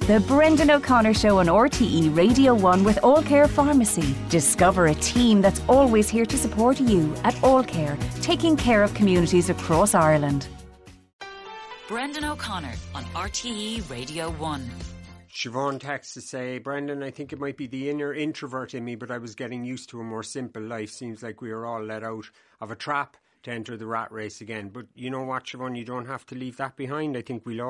The Brendan O'Connor Show on RTE Radio 1 with All Care Pharmacy. Discover a team that's always here to support you at All Care, taking care of communities across Ireland. Brendan O'Connor on RTE Radio 1. Siobhan texts to say, Brendan, I think it might be the inner introvert in me, but I was getting used to a more simple life. Seems like we are all let out of a trap to enter the rat race again. But you know what, Siobhan, you don't have to leave that behind. I think we'll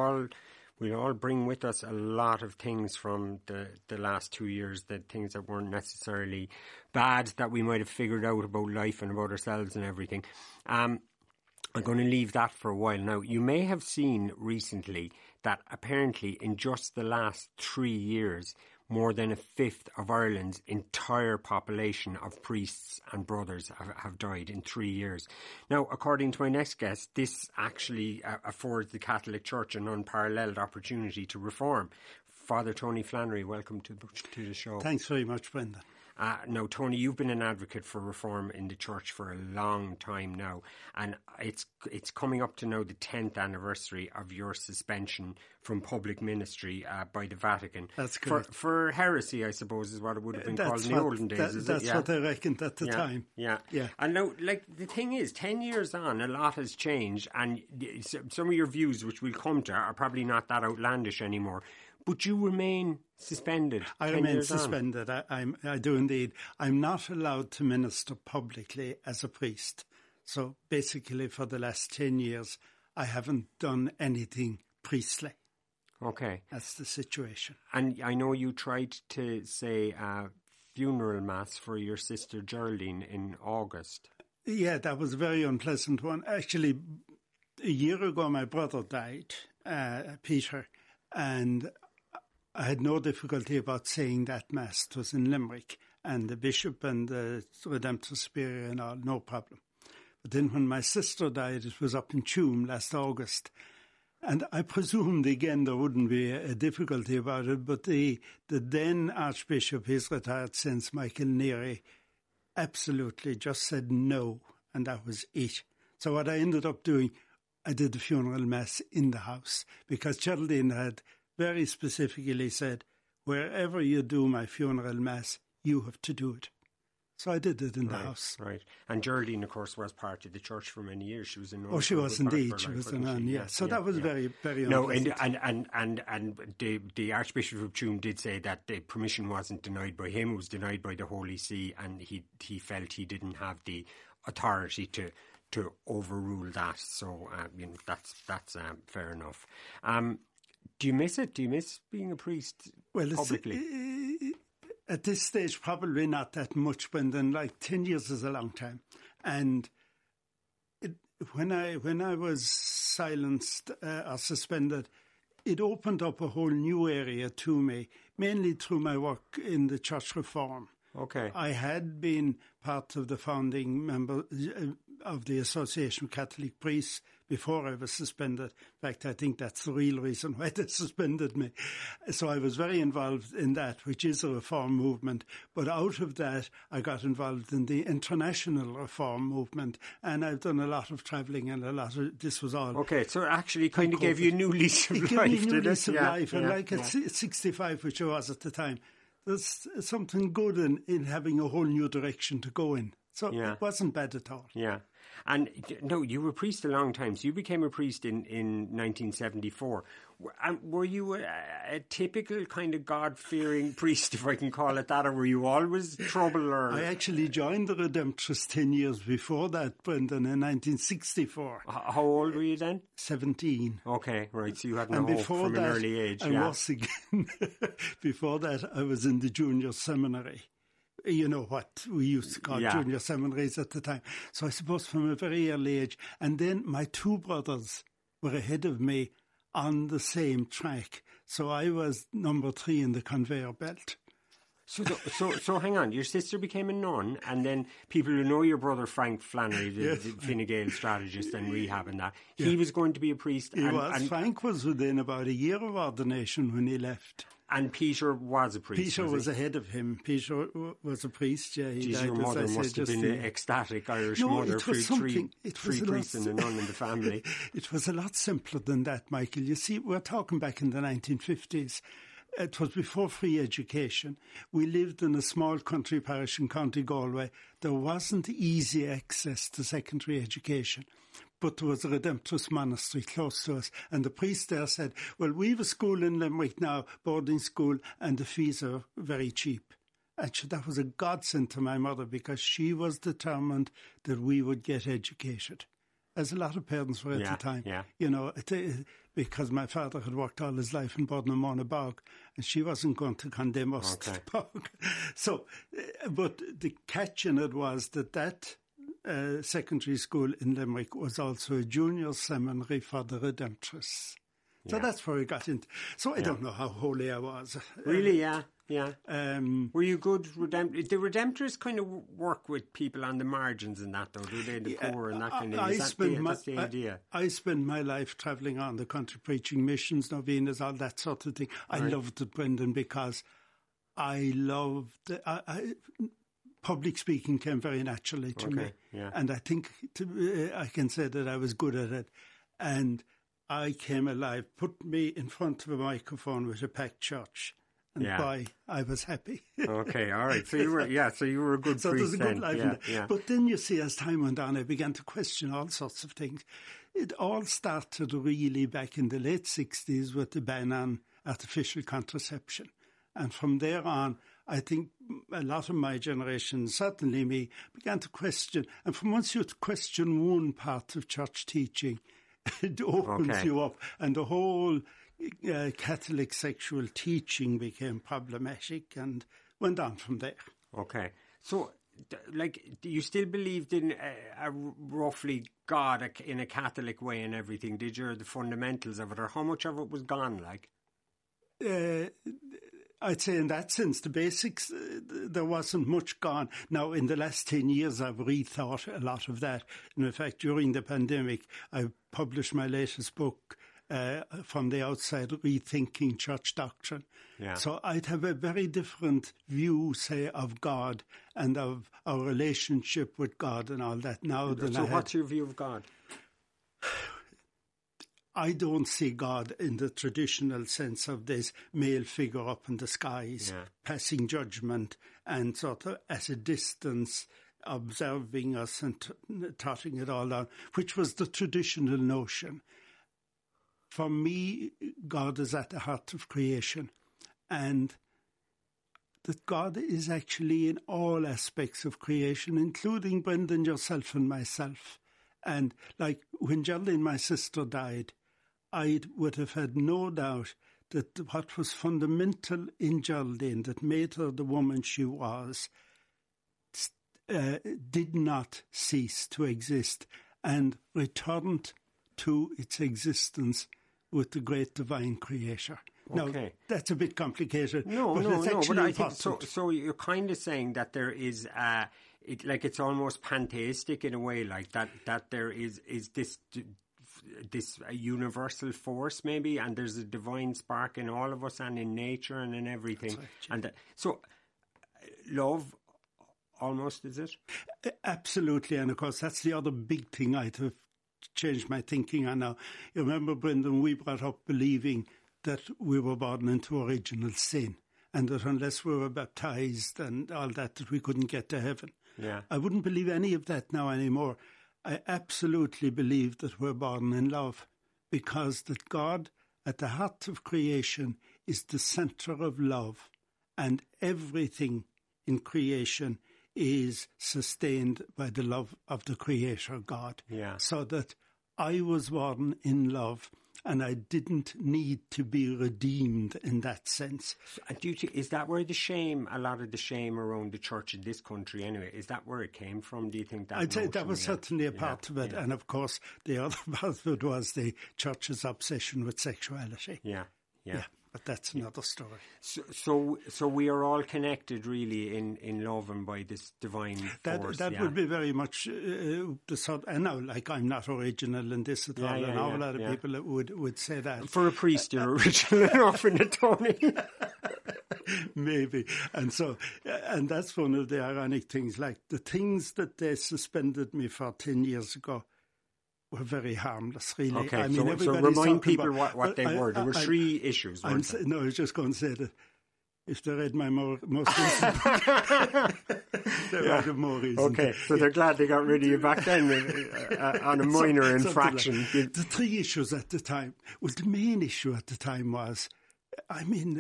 all bring with us a lot of things from the last 2 years, that things that weren't necessarily bad, that we might have figured out about life and about ourselves and everything. I'm going to leave that for a while. Now, you may have seen recently that apparently in just the last 3 years, more than a fifth of Ireland's entire population of priests and brothers have died in 3 years. Now, according to my next guest, this actually affords the Catholic Church an unparalleled opportunity to reform. Father Tony Flannery, welcome to the show. Thanks very much, Brendan. Now, Tony, you've been an advocate for reform in the church for a long time now, and it's coming up to now the 10th anniversary of your suspension from public ministry by the Vatican. That's correct. For heresy, I suppose, is what it would have been called in the olden days. That's what I reckoned at the time. Yeah. And now, the thing is, 10 years on, a lot has changed, and some of your views, which we'll come to, are probably not that outlandish anymore. But you remain suspended. I remain suspended. I do indeed. I'm not allowed to minister publicly as a priest. So basically for the last 10 years, I haven't done anything priestly. Okay. That's the situation. And I know you tried to say a funeral mass for your sister Geraldine in August. Yeah, that was a very unpleasant one. Actually, a year ago, my brother died, Peter, and I had no difficulty about saying that Mass. It was in Limerick, and the Bishop and the Redemptor Superior and all, no problem. But then when my sister died, it was up in Tuam last August. And I presumed, again, there wouldn't be a difficulty about it, but the then Archbishop, he's retired since, Michael Neary, absolutely just said no, and that was it. So what I ended up doing, I did the funeral Mass in the house, because Geraldine had very specifically said, wherever you do my funeral Mass, you have to do it. So I did it in the house. Right. And Geraldine, of course, was part of the church for many years. She was a nun. Oh, she was indeed. She was a nun, yeah. So that was very, very unpleasant. And the Archbishop of Tuam did say that the permission wasn't denied by him. It was denied by the Holy See, and he felt he didn't have the authority to overrule that. So, that's fair enough. Do you miss it? Do you miss being a priest publicly? At this stage, probably not that much, Brendan. Like 10 years is a long time. And when I was silenced or suspended, it opened up a whole new area to me, mainly through my work in the church reform. Okay. I had been part of the founding member of the Association of Catholic Priests before I was suspended. In fact, I think that's the real reason why they suspended me. So I was very involved in that, which is a reform movement. But out of that, I got involved in the international reform movement, and I've done a lot of travelling and this was all. Okay, so it actually kind of gave you a new lease of life, did it? It gave me a new lease of life, and at 65, which I was at the time, there's something good in having a whole new direction to go in. So it wasn't bad at all. Yeah. And no, you were a priest a long time. So you became a priest in 1974. Were you a typical kind of God-fearing priest, if I can call it that, or were you always trouble? Or I actually joined the Redemptorists 10 years before that, Brendan, in 1964. How old were you then? 17. Okay, right. So you had no hope from an early age. I was again. Before that, I was in the junior seminary. You know what we used to call junior seminaries at the time. So I suppose from a very early age. And then my two brothers were ahead of me on the same track. So I was number 3 in the conveyor belt. So hang on. Your sister became a nun, and then people who know your brother Frank Flannery, the Fine Gael strategist and rehab and that, he was going to be a priest. Frank was within about a year of ordination when he left. And Peter was a priest. Peter was ahead of him. Peter was a priest, yeah. Your mother must have been an ecstatic Irish mother. Three priests and a nun in the family. It was a lot simpler than that, Michael. You see, we're talking back in the 1950s. it was before free education. We lived in a small country parish in County Galway. There wasn't easy access to secondary education, but there was a Redemptorist monastery close to us. And the priest there said, well, we have a school in Limerick now, boarding school, and the fees are very cheap. Actually, that was a godsend to my mother because she was determined that we would get educated, as a lot of parents were at the time. Yeah. You know, because my father had worked all his life in Bodnamona Bog, and she wasn't going to condemn us to the bog. So, but the catch in it was that secondary school in Limerick was also a junior seminary for the Redemptorists. So that's where we got into. So I don't know how holy I was. Really, yeah. Were you good? The Redemptorists kind of work with people on the margins and that, though, do they? The poor and that kind of thing. That's the idea. I spent my life travelling around the country preaching missions, novenas, all that sort of thing. I loved it, Brendan, because I loved... public speaking came very naturally to me. Yeah. And I think I can say that I was good at it. And I came alive, put me in front of a microphone with a packed church. And boy, I was happy. Okay, all right. So you were a good priest. So there's a good life in that. But then you see, as time went on, I began to question all sorts of things. It all started really back in the late 60s with the ban on artificial contraception. And from there on, I think a lot of my generation, certainly me, began to question. And from once you question one part of church teaching, it opens you up. And the whole Catholic sexual teaching became problematic and went on from there. Okay. So, do you still believed in a roughly God in a Catholic way and everything? Did you, the fundamentals of it, or how much of it was gone, like? I'd say in that sense, the basics, there wasn't much gone. Now, in the last 10 years, I've rethought a lot of that. And in fact, during the pandemic, I published my latest book, From the Outside, Rethinking Church Doctrine. Yeah. So I'd have a very different view, say, of God and of our relationship with God and all that now than I had. So what's your view of God? I don't see God in the traditional sense of this male figure up in the skies, passing judgment and sort of at a distance observing us and trotting it all down, which was the traditional notion. For me, God is at the heart of creation, and that God is actually in all aspects of creation, including Brendan, yourself and myself. And like when Geraldine, my sister, died, I would have had no doubt that what was fundamental in Geraldine that made her the woman she was did not cease to exist and returned to its existence with the great divine creator. Now, that's a bit complicated. No, but I think so you're kind of saying that there is it's almost pantheistic in a way, like that there is this universal force maybe, and there's a divine spark in all of us and in nature and in everything. Right, and so love almost, is it? Absolutely. And of course that's the other big thing I'd have changed my thinking on now. You remember, Brendan, we brought up believing that we were born into original sin and that unless we were baptized and all that we couldn't get to heaven. Yeah. I wouldn't believe any of that now anymore. I absolutely believe that we're born in love, because that God at the heart of creation is the center of love, and everything in creation is sustained by the love of the Creator God. Yeah. So that I was born in love, and I didn't need to be redeemed in that sense. Is that where a lot of the shame around the church in this country anyway, is that where it came from, do you think? I'd say that was certainly a part of it. Yeah. And of course, the other part of it was the church's obsession with sexuality. Yeah. But that's another story. So we are all connected really in love and by this divine force. That would be very much the sort. And now, like, I'm not original in this at all. And a lot of people would say that. For a priest, you're original enough in it, Tony. Maybe. And that's one of the ironic things. Like the things that they suspended me for 10 years ago were very harmless, really. Okay, I mean, so remind people what they were. There were three issues, weren't there? No, I was just going to say that if they read my most recent book, they might have more reason. Okay, so they're glad they got rid of you back then on a minor infraction. Like the three issues at the time. Well, the main issue at the time was, I mean,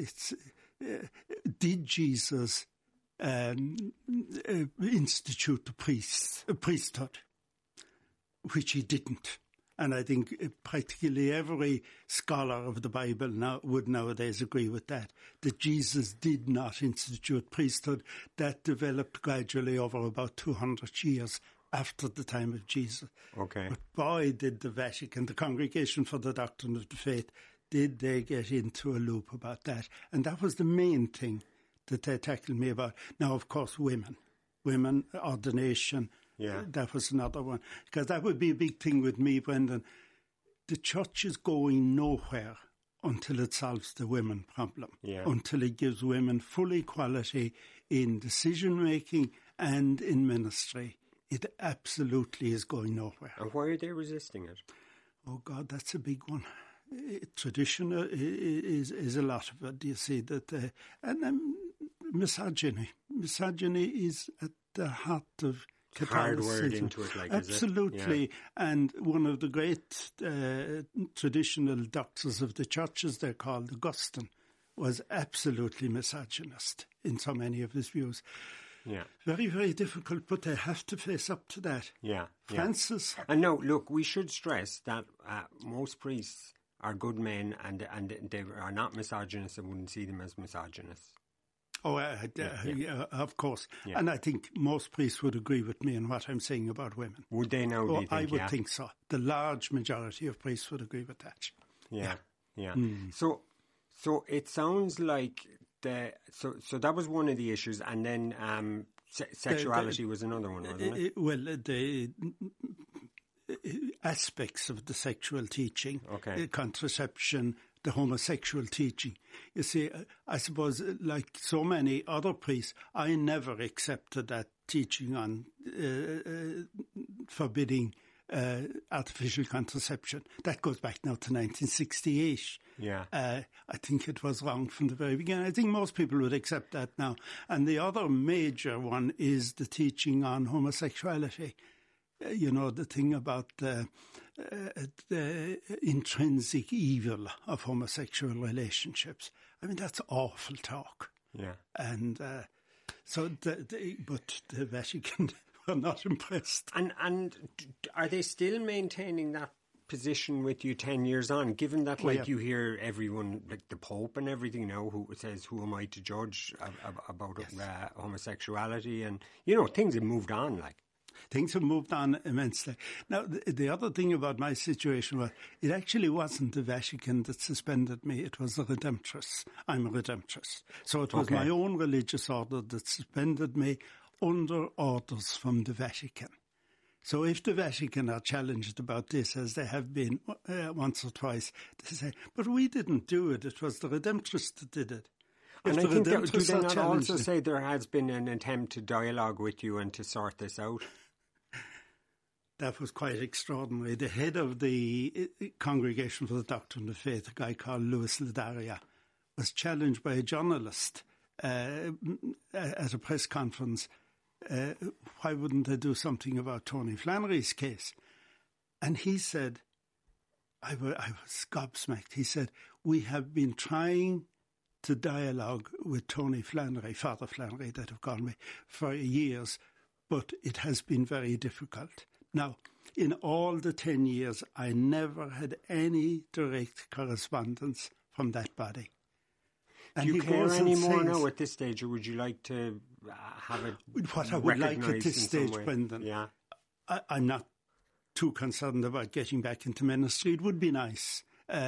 did Jesus institute the priesthood, which he didn't. And I think practically every scholar of the Bible would nowadays agree with that Jesus did not institute priesthood. That developed gradually over about 200 years after the time of Jesus. Okay. But boy, did the Vatican, the Congregation for the Doctrine of the Faith, did they get into a loop about that. And that was the main thing that they tackled me about. Now, of course, women, ordination. Yeah. That was another one. Because that would be a big thing with me, Brendan. The church is going nowhere until it solves the women problem, until it gives women full equality in decision-making and in ministry. It absolutely is going nowhere. And why are they resisting it? Oh, God, that's a big one. Tradition is a lot of it, you see. And misogyny. Misogyny is at the heart of hardwired into it, like, absolutely. Is it? Yeah. And one of the great traditional doctors of the church, as they're called, Augustine, was absolutely misogynist in so many of his views. Yeah. Very, very difficult, but they have to face up to that. Yeah. Francis. And no, look, we should stress that most priests are good men and they are not misogynists. I wouldn't see them as misogynists. Oh, of course. Yeah. And I think most priests would agree with me in what I'm saying about women. Would they now, do you think? I would think so. The large majority of priests would agree with that. Yeah. So it sounds like so that was one of the issues, and then sexuality was another one, wasn't it? Well, the aspects of the sexual teaching, contraception, the homosexual teaching. You see, I suppose, like so many other priests, I never accepted that teaching on forbidding artificial contraception. That goes back now to 1968. Yeah. I think it was wrong from the very beginning. I think most people would accept that now. And the other major one is the teaching on homosexuality. You know, the thing about the intrinsic evil of homosexual relationships. I mean, that's awful talk. Yeah. And but the Vatican were not impressed. And are they still maintaining that position with you 10 years on, given that, you hear everyone, like the Pope and everything now, who says, who am I to judge about homosexuality? And, things have moved on, like. Things have moved on immensely. Now, the other thing about my situation was, it actually wasn't the Vatican that suspended me, it was the Redemptorists. I'm a Redemptorist. So it was my own religious order that suspended me under orders from the Vatican. So if the Vatican are challenged about this, as they have been once or twice, they say, but we didn't do it, it was the Redemptorists that did it. And I think do they not also say there has been an attempt to dialogue with you and to sort this out? That was quite extraordinary. The head of the Congregation for the Doctrine of Faith, a guy called Louis Ladaria, was challenged by a journalist at a press conference. Why wouldn't they do something about Tony Flannery's case? And he said, I was gobsmacked. He said, we have been trying to dialogue with Tony Flannery, Father Flannery, that have called me, for years, but it has been very difficult. Now, in all the 10 years, I never had any direct correspondence from that body. And do you care anymore now at this stage, or would you like to have it what I would like at this stage, Brendan? Yeah. I'm not too concerned about getting back into ministry. It would be nice.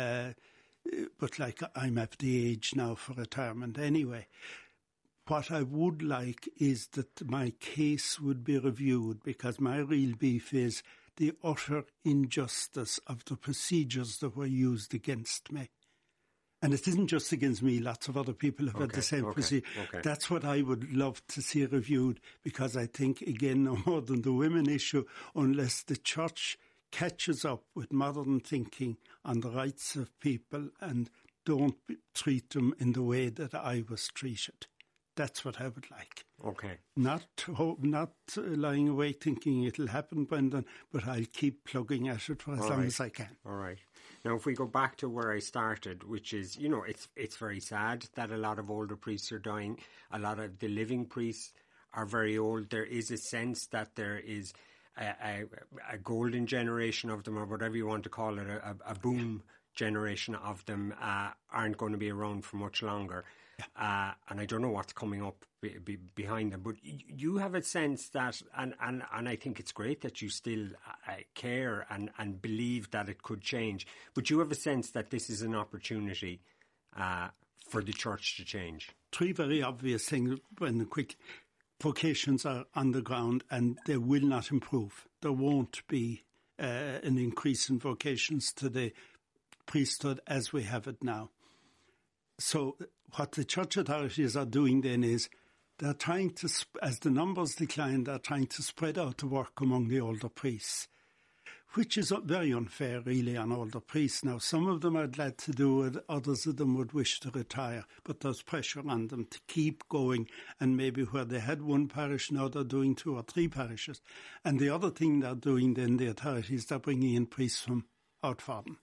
But I'm at the age now for retirement anyway. What I would like is that my case would be reviewed, because my real beef is the utter injustice of the procedures that were used against me. And it isn't just against me, lots of other people have had the same procedure. Okay. That's what I would love to see reviewed, because I think, again, no more than the women issue, unless the church catches up with modern thinking on the rights of people and don't treat them in the way that I was treated. That's what I would like. Okay. Not lying awake thinking it'll happen, Brendan, but I'll keep plugging at it for as long as I can. All right. Now, if we go back to where I started, which is, it's very sad that a lot of older priests are dying. A lot of the living priests are very old. There is a sense that there is a golden generation of them, or whatever you want to call it, a boom generation of them aren't going to be around for much longer. And I don't know what's coming up behind them, but you have a sense that, and I think it's great that you still care and believe that it could change, but you have a sense that this is an opportunity for the church to change. Three very obvious things, Brendan, quick. Vocations are on the ground and they will not improve. There won't be an increase in vocations to the priesthood as we have it now. So what the church authorities are doing then is they're trying to, as the numbers decline, they're trying to spread out the work among the older priests, which is very unfair, really, on older priests. Now, some of them are glad to do it, others of them would wish to retire, but there's pressure on them to keep going, and maybe where they had one parish, now they're doing 2 or 3 parishes. And the other thing they're doing then, the authorities, they're bringing in priests from Outfordham.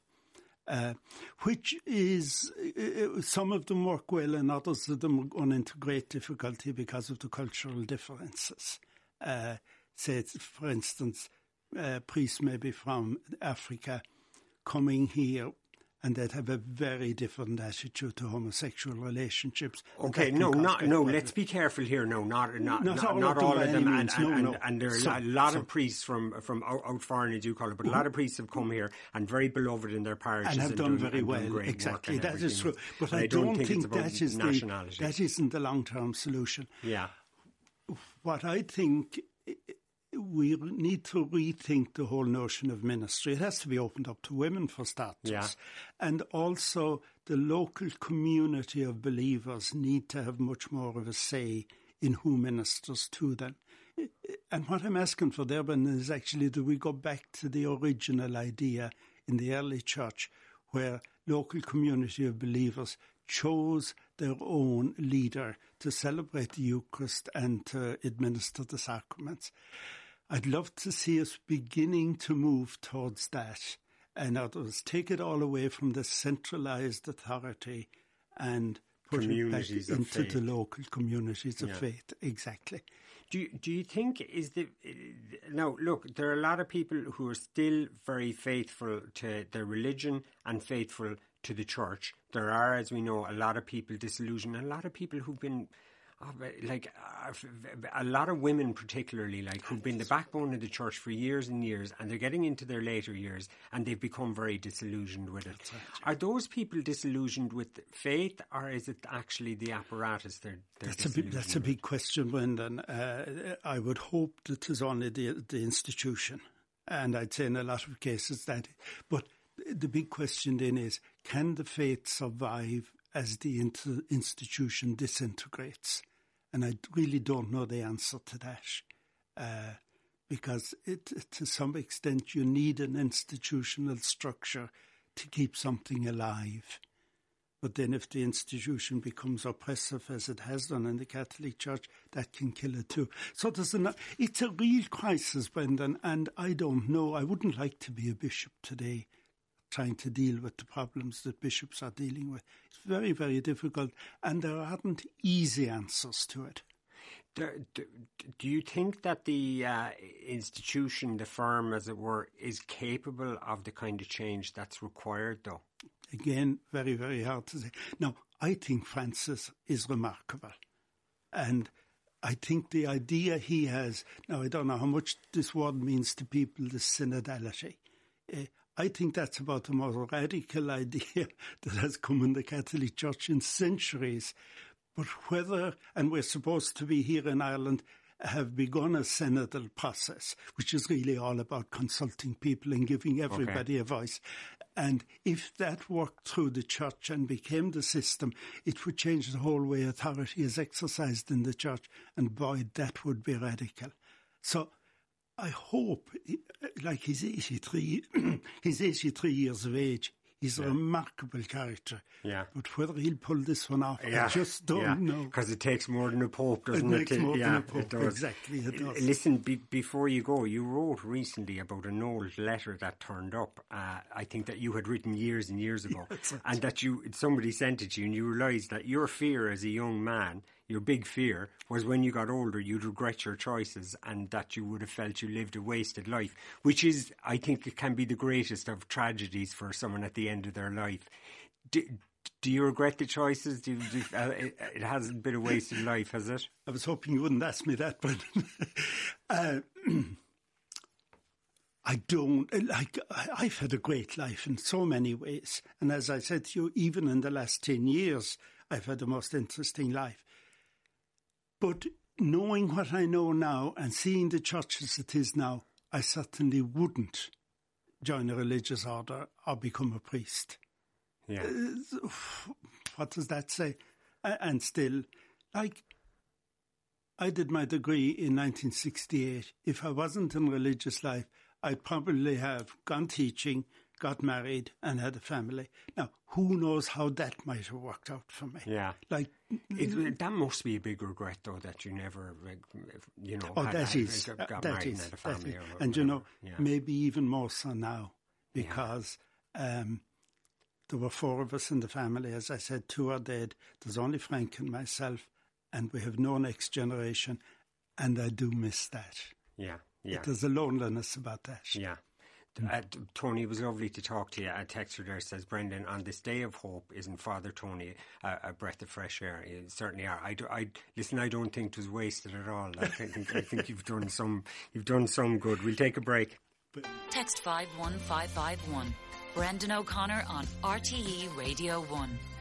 Which is, some of them work well and others of them run into great difficulty because of the cultural differences. Say, for instance, priests maybe from Africa coming here and they'd have a very different attitude to homosexual relationships. Okay, let's be careful here. No, not all of them. And there are a lot of priests from out foreign, as you call it, but a lot of priests have come here and very beloved in their parishes. And have done very well, exactly. That is true. But I don't think that is that isn't the long-term solution. Yeah. What I think, we need to rethink the whole notion of ministry. It has to be opened up to women, for starters. Yeah. And also the local community of believers need to have much more of a say in who ministers to them. And what I'm asking for there, Ben, is actually, do we go back to the original idea in the early church where local community of believers chose their own leader to celebrate the Eucharist and to administer the sacraments? I'd love to see us beginning to move towards that. In other words, take it all away from the centralised authority and put it back into the local communities of faith. Exactly. Do you think now look, there are a lot of people who are still very faithful to their religion and faithful to the church. There are, as we know, a lot of people disillusioned, a lot of people who've been a lot of women particularly, who've been the backbone of the church for years and years, and they're getting into their later years and they've become very disillusioned with it. Are those people disillusioned with faith, or is it actually the apparatus they're That's a big question, Brendan. I would hope that it's only the institution, and I'd say in a lot of cases that. But the big question then is, can the faith survive as the institution disintegrates? And I really don't know the answer to that, because to some extent you need an institutional structure to keep something alive. But then if the institution becomes oppressive, as it has done in the Catholic Church, that can kill it too. So it's a real crisis, Brendan, and I don't know. I wouldn't like to be a bishop today trying to deal with the problems that bishops are dealing with. It's very, very difficult, and there aren't easy answers to it. Do you think that the institution, the firm, as it were, is capable of the kind of change that's required, though? Again, very, very hard to say. Now, I think Francis is remarkable, and I think the idea he has, now I don't know how much this word means to people, the synodality. I think that's about the most radical idea that has come in the Catholic Church in centuries. But whether, and we're supposed to be here in Ireland, have begun a synodal process, which is really all about consulting people and giving everybody a voice. And if that worked through the church and became the system, it would change the whole way authority is exercised in the church. And boy, that would be radical. So I hope, like he's 83, he's 83 years of age. He's a remarkable character. Yeah. But whether he'll pull this one off, I just don't know. Because it takes more than a pope, doesn't it? It makes more than a pope. It does. Exactly, it does. Listen, before you go, you wrote recently about an old letter that turned up. I think that you had written years and years ago. And that somebody sent it to you and you realised that your fear as a young man, your big fear, was when you got older you'd regret your choices and that you would have felt you lived a wasted life, which is, I think, it can be the greatest of tragedies for someone at the end of their life. Do you regret the choices? It hasn't been a wasted life, has it? I was hoping you wouldn't ask me that, but I don't. I've had a great life in so many ways. And as I said to you, even in the last 10 years, I've had the most interesting life. But knowing what I know now and seeing the church as it is now, I certainly wouldn't join a religious order or become a priest. Yeah. What does that say? And still, like, I did my degree in 1968. If I wasn't in religious life, I'd probably have gone teaching, got married and had a family. Now, who knows how that might have worked out for me? Yeah. Like, that must be a big regret, though, that you never, got married and had a family. And, maybe even more so now, because there were 4 of us in the family. As I said, 2 are dead. There's only Frank and myself, and we have no next generation, and I do miss that. Yeah. There's a loneliness about that. Yeah. Tony, it was lovely to talk to you. A texter there says, Brendan, on this day of hope, isn't Father Tony a breath of fresh air? You certainly are. Listen, I don't think it was wasted at all. I think you've done some good. We'll take a break. Text 51551. Brendan O'Connor on RTE Radio 1.